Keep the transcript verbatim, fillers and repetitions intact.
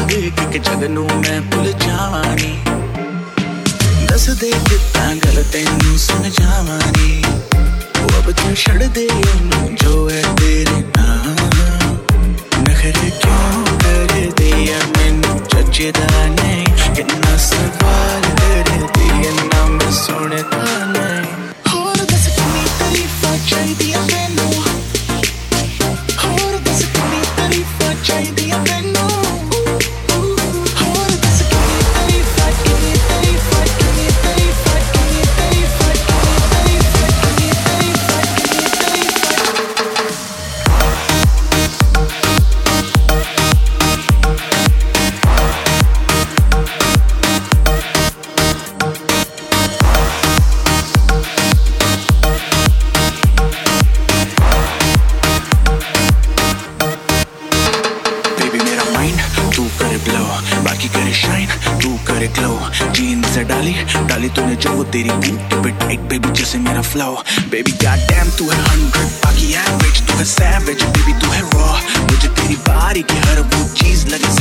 देख के जग नू मैं भुल जावानी दस दे कितना गल तेनू समझावानी अब तू छड़ दे जो है तेरे नाम नखरे क्यों कर दिया मैनू जचदा नहीं कितना सवाल कर दिया ना मैं सुनता नहीं होर दस कितनी तारीफां चाहिदियां मैनू होर दस कितनी तारीफां चाहिदियां मैनू होर दस कितनी तारीफां कितनी तारीफां कितनी तारीफां कितनी तारीफां कितनी तारीफां बाकी करे शाइन तू करे ग्लो जीन्स डाली डाली तूने जो तेरी बूट पे टाइट बेबी जैसे मेरा फ्लो बेबी गॉड डैम तू है हंड्रेड बाकी एवरेज तू है सैवेज बेबी तू है रॉ मुझे तेरी बारी की हर वो चीज लगे